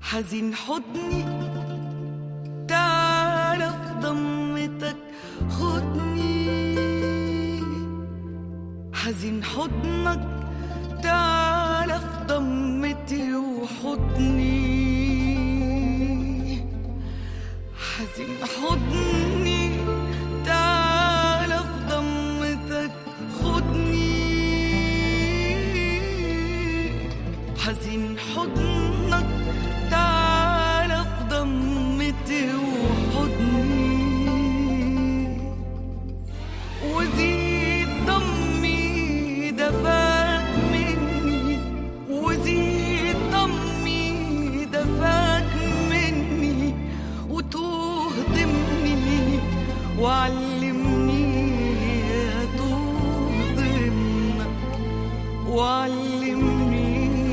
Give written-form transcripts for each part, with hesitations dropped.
حزين حضني تعال في ضمتك خدني، حزين حضنك تعال في ضمتي وحضني، حزين حضني تعال في ضمتك خدني، حزين حضنك تعال في ضمتي وحضني، وزيد ضمي دفاك مني، وزيد ضمي دفاك مني، وتوه ضمني وعلمني توه ضمنك، وعلمني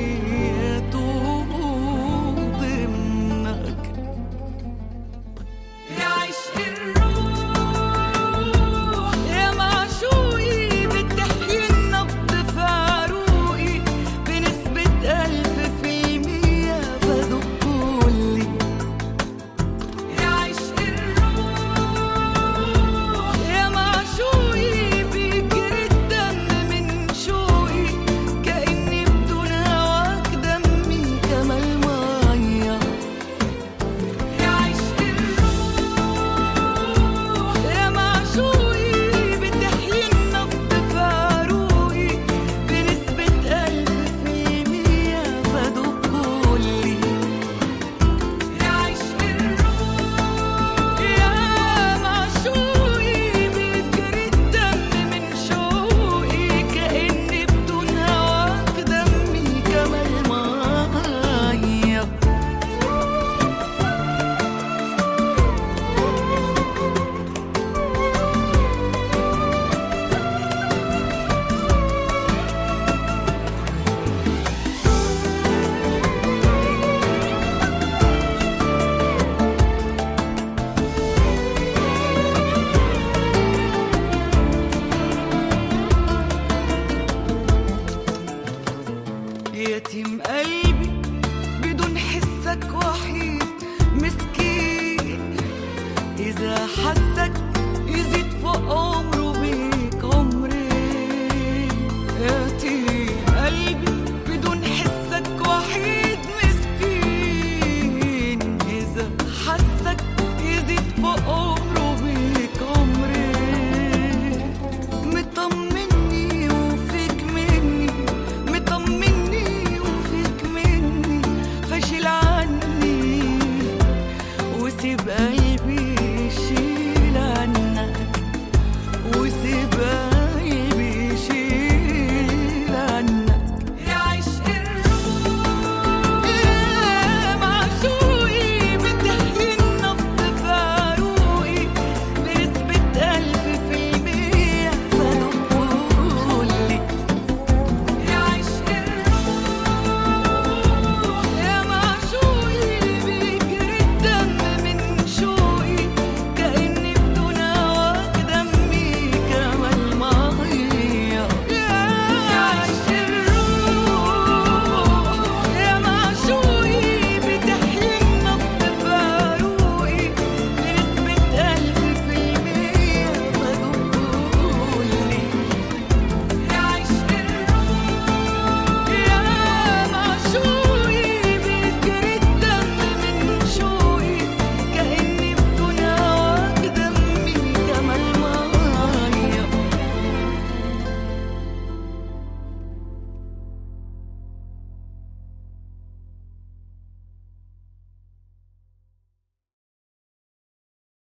يتيم قلبي بدون حسك وحيد مسكين، إذا حسك يزيد فوق عمره بيك عمري.